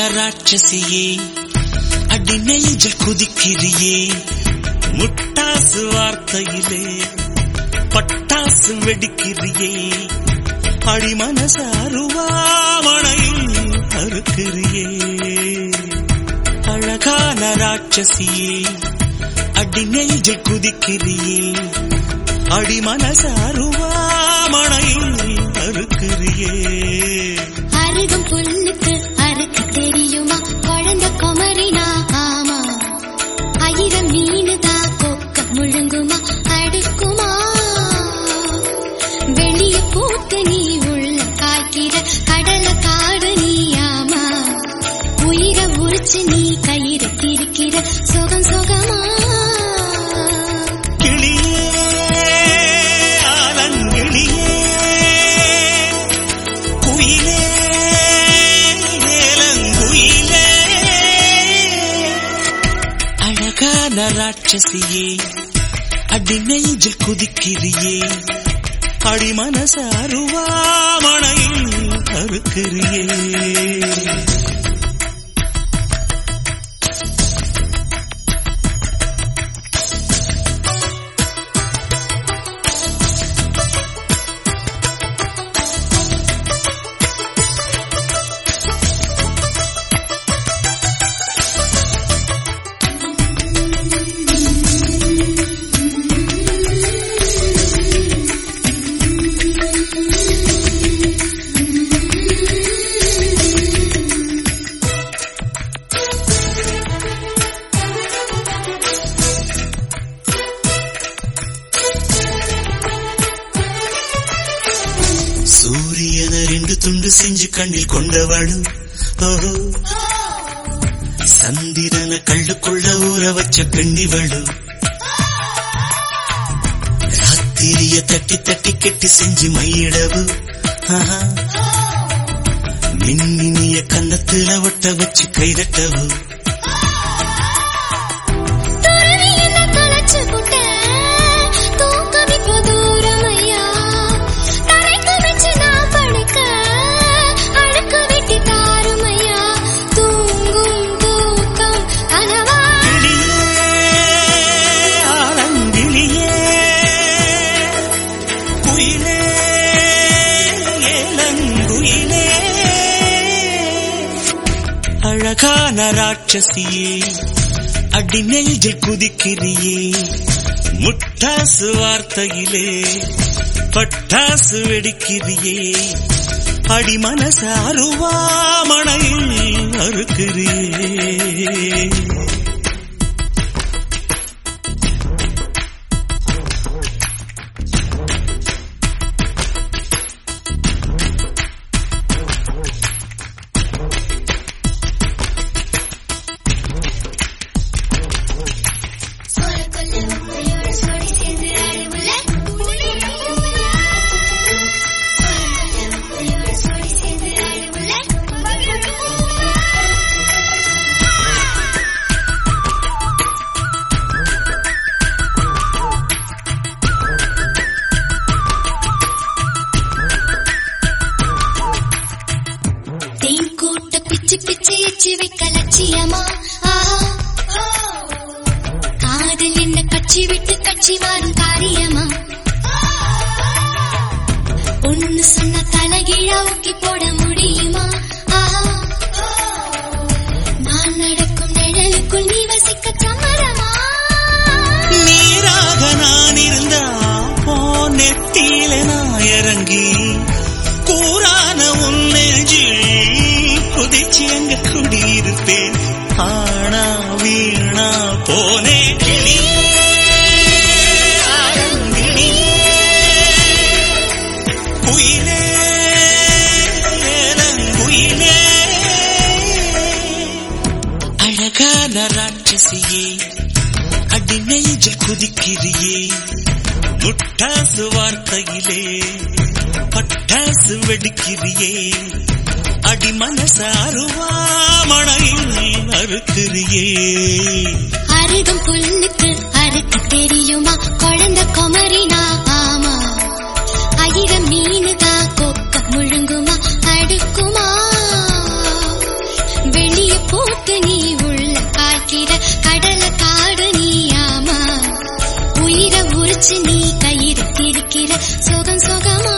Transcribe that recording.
ராட்சசியே அடி நெஞ்சில் குதிக்கிறியே முட்டாசு வார்த்தையிலே பட்டாசு வெடிக்கிறியே அடி மனசாருவாமணையில் அறுக்கிறியே அழகான ராட்சசியே அடி நெஞ்சில் குதிக்கிறியே அடி மனசாருவாமணையில் அறுக்கிறியே அருகம் புல்லுக்கு அறுக்க தெரியுமா குழந்தை குமரினா ஆமா ஆயிரம் மீனுதா கொக்க முழுங்குமா அடுக்குமா வெளிய பூத்து நீ உள்ள காய்க்கிற கடல காடு நீ ஆமா உயிரை உரிச்சு நீ கயிறு திரிக்கிற சுகம் சுகமா ராட்சசியே அடி நெஞ்சில் குதிக்கிறியே அடி மனசாருவாமணையில் அறுக்கிறியே சூரியன ரெண்டு துண்டு செஞ்சு கண்ணில் கொண்டவளு ஓஹோ சந்திரன கள்ளுக்குள்ள ஊற வச்ச பெண்ணிவளு ராத்திரிய தட்டி தட்டி கெட்டி செஞ்சு மையிடவு மின்னினிய கன்னத்துல ஒட்ட வச்சு கைதட்டவு அழகான ராட்சசியே அடி நெஞ்சில் குதிக்கிறியே முட்டாசு வார்த்தையிலே பட்டாசு வெடிக்கிறியே அடி மனசாருவாமணையில் அறுக்கிறியே பிச்சு எச்சி வைக்க லட்சியமா காதல் என்ன கட்சி விட்டு கட்சி மாறும் காரியமா ஒன்னு சொன்ன தலைகீழா ஊக்கி போட முடியுமா நான் நடக்கும் நிழலுக்குள் நீ வசிக்க சமரமா நீராக நான் இருந்தா நெத்தியில நான் இறங்கி கூறான உன் நெஞ்சில் குதிச்சு எங்க குடியிருப்பேன் ஆனா வீணா போனே உயிரே உயிரே அழகான ராட்சசியே அடி நெஞ்சில் குதிக்கிறியே முட்டாசு வார்த்தையிலே பட்டாசு வெடிக்கிறியே அடி மனசாருவாமணையில் அறுக்கிறியே அருகம் புல்லுக்கு அறுக்க தெரியுமா குழந்தை குமரினா ஆமா ஆயிரம் மீனுதா கொக்க முழுங்குமா அடுக்குமா வெளி உரிச்சு நீ கயிறு திரிக்கிற சுகம் சுகமா